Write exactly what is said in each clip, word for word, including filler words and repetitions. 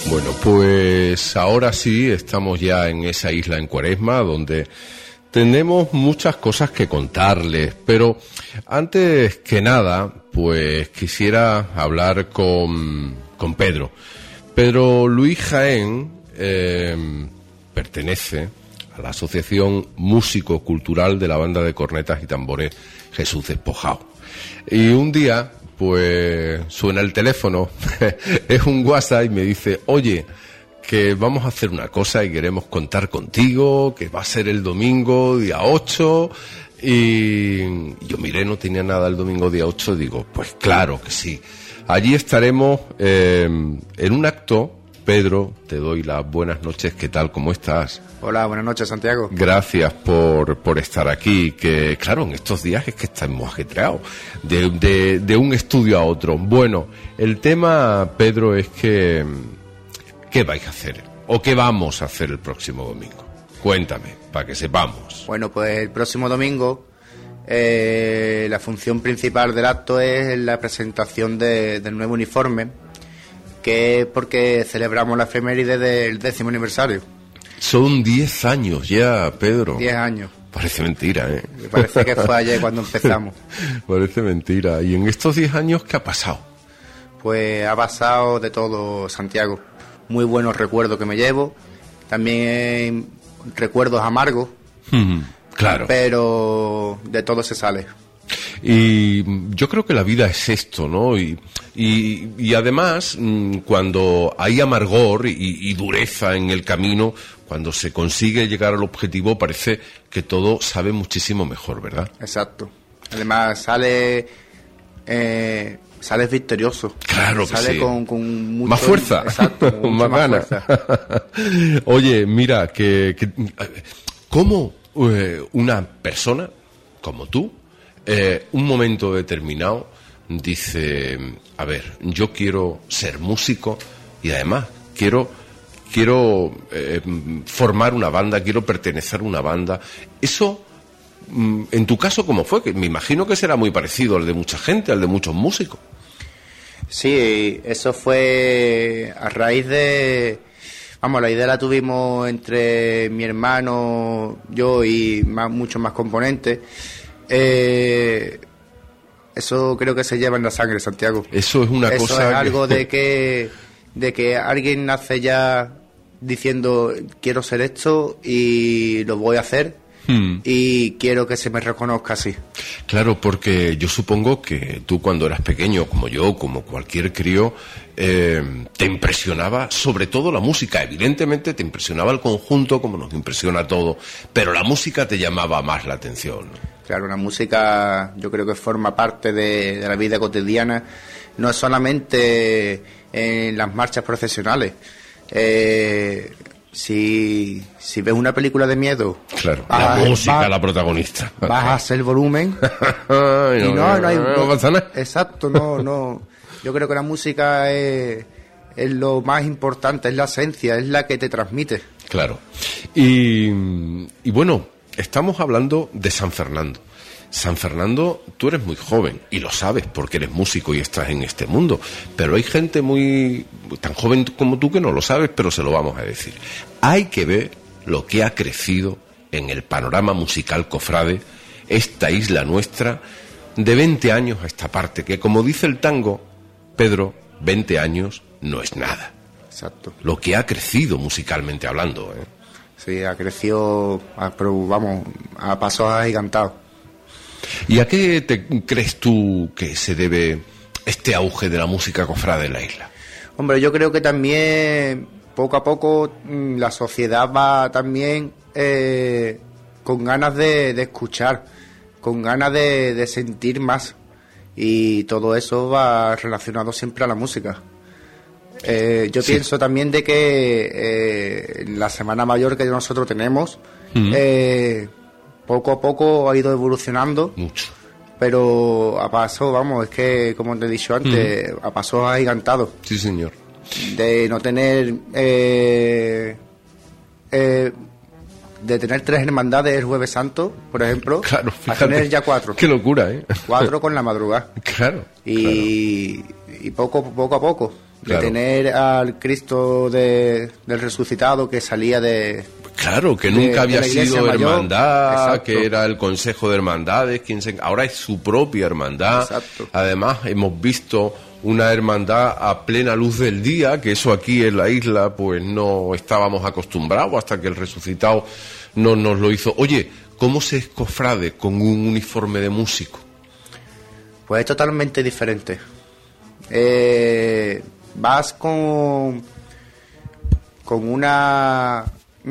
Bueno, pues ahora sí estamos ya en esa isla en Cuaresma donde tenemos muchas cosas que contarles, pero antes que nada, pues quisiera hablar con, con Pedro. Pedro Luis Jaén eh, pertenece a la Asociación Músico Cultural de la Banda de Cornetas y Tambores Jesús Despojado. Y un día, pues suena el teléfono, es un WhatsApp y me dice, oye, que vamos a hacer una cosa y queremos contar contigo, que va a ser el domingo día ocho, y yo miré, no tenía nada el domingo día ocho, digo, pues claro que sí. Allí estaremos eh, en un acto. Pedro, te doy las buenas noches, ¿qué tal? ¿Cómo estás? Hola, buenas noches, Santiago. Gracias por, por estar aquí, que claro, en estos días es que estamos ajetreados, de, de, de un estudio a otro. Bueno, el tema, Pedro, es que, ¿qué vais a hacer? ¿O qué vamos a hacer el próximo domingo? Cuéntame, para que sepamos. Bueno, pues el próximo domingo, eh, la función principal del acto es la presentación de, del nuevo uniforme, que es porque celebramos la efeméride del décimo aniversario. Son diez años ya, Pedro. Diez años. Parece mentira, ¿eh? Me parece que fue ayer cuando empezamos. Parece mentira. ¿Y en estos diez años qué ha pasado? Pues ha pasado de todo, Santiago. Muy buenos recuerdos que me llevo. También recuerdos amargos. Mm, claro. Pero de todo se sale. Y yo creo que la vida es esto, ¿no? Y, y, y además, cuando hay amargor y, y dureza en el camino, cuando se consigue llegar al objetivo, parece que todo sabe muchísimo mejor, ¿verdad? Exacto. Además, sale eh, sales victorioso. Claro que sale sí. con, con mucho, más fuerza. Exacto, con más, más ganas. Oye, mira, que, que ¿cómo eh, una persona como tú, Eh, un momento determinado dice, a ver, yo quiero ser músico y además quiero quiero eh, formar una banda, quiero pertenecer a una banda? Eso, en tu caso, ¿cómo fue? Que me imagino que será muy parecido al de mucha gente, al de muchos músicos. Sí, eso fue a raíz de... Vamos, la idea la tuvimos entre mi hermano, yo y más, muchos más componentes. Eh, eso creo que se lleva en la sangre, Santiago. Eso es una eso cosa. Eso es algo que... de que de que alguien nace ya diciendo quiero ser esto y lo voy a hacer hmm. y quiero que se me reconozca así. Claro, porque yo supongo que tú cuando eras pequeño, como yo, como cualquier crío, eh, te impresionaba sobre todo la música. Evidentemente te impresionaba el conjunto, como nos impresiona todo, pero la música te llamaba más la atención, ¿no? Claro, la música yo creo que forma parte de, de la vida cotidiana, no es solamente en las marchas procesionales. Eh, si, si ves una película de miedo, claro, la a, música va, la protagonista. Bajas el volumen Ay, y no, no hay... No pasa nada. Exacto, no, no. Yo creo que la música es, es lo más importante, es la esencia, es la que te transmite. Claro. Y, y bueno... Estamos hablando de San Fernando. San Fernando, tú eres muy joven y lo sabes porque eres músico y estás en este mundo, pero hay gente muy tan joven como tú que no lo sabes, pero se lo vamos a decir. Hay que ver lo que ha crecido en el panorama musical cofrade, esta isla nuestra, de veinte años a esta parte, que como dice el tango, Pedro, veinte años no es nada. Exacto. Lo que ha crecido musicalmente hablando, ¿eh? Sí, ha crecido, pero vamos, a pasos agigantados. ¿Y a qué te crees tú que se debe este auge de la música cofrade en la isla? Hombre, yo creo que también, poco a poco, la sociedad va también eh, con ganas de, de escuchar, con ganas de, de sentir más. Y todo eso va relacionado siempre a la música. Eh, yo sí. pienso también de que eh, en la Semana Mayor que nosotros tenemos, uh-huh. eh, poco a poco ha ido evolucionando. Mucho. Pero a paso, vamos, es que, como te he dicho antes, uh-huh. a paso agigantado. Sí, señor. De no tener... Eh, eh, de tener tres hermandades el Jueves Santo, por ejemplo, claro, fíjate, a tener ya cuatro. Qué locura, ¿eh? Cuatro con la madrugada. Claro. Y, claro. y poco, poco a poco. claro. De tener al Cristo de, del resucitado que salía de... Claro, que nunca de, había de sido mayor, hermandad, exacto. Que era el Consejo de Hermandades, quien se... ahora es su propia hermandad. Exacto. Además, hemos visto una hermandad a plena luz del día, que eso aquí en la isla pues no estábamos acostumbrados hasta que el resucitado no nos lo hizo. Oye, ¿cómo se es cofrade con un uniforme de músico? Pues es totalmente diferente. Eh, vas con con una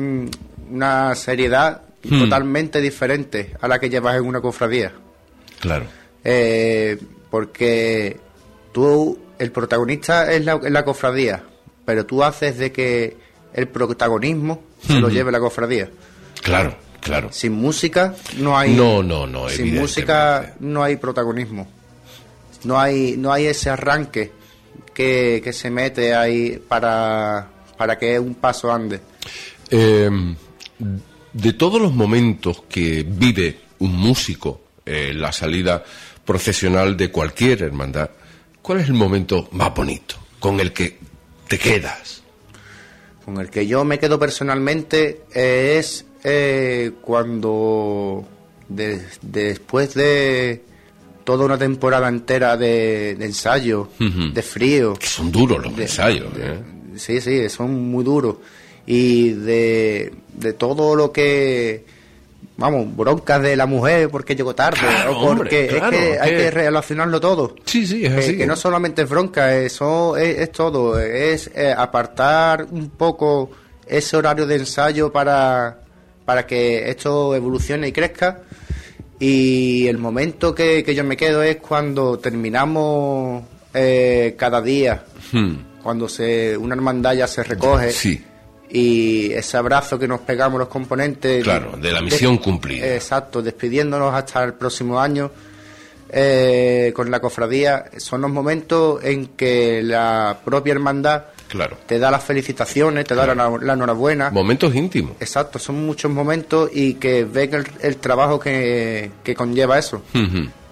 una seriedad hmm. totalmente diferente a la que llevas en una cofradía. Claro. Eh, porque tú, el protagonista es la, es la cofradía, pero tú haces de que el protagonismo hmm. se lo lleve la cofradía. Claro, claro. Sin música no hay... No, no, no, sin música no hay protagonismo. No hay no hay ese arranque que, que se mete ahí para, para que un paso ande. Eh, de todos los momentos que vive un músico en eh, la salida procesional de cualquier hermandad, ¿cuál es el momento más bonito con el que te quedas? Con el que yo me quedo personalmente eh, es eh, cuando de, de, después de toda una temporada entera de, de ensayo, uh-huh. de frío. Que son duros los de, ensayos. De, ¿eh? Sí, sí, son muy duros. Y de, de todo lo que, vamos, broncas de la mujer porque llegó tarde, claro, o porque hombre, claro, es que hay que... que relacionarlo todo. Sí, sí, es así. Que, que no solamente es bronca, eso es, es todo, es eh, apartar un poco ese horario de ensayo para, para que esto evolucione y crezca. Y el momento que, que yo me quedo es cuando terminamos eh, cada día, hmm. cuando se una hermandad ya se recoge, sí. y ese abrazo que nos pegamos los componentes. Claro, de la misión de, cumplida. Exacto, despidiéndonos hasta el próximo año eh, con la cofradía. Son los momentos en que la propia hermandad claro. te da las felicitaciones, te claro. da la, la enhorabuena. Momentos íntimos. Exacto, son muchos momentos y que ven el, el trabajo que, que conlleva eso. Uh-huh.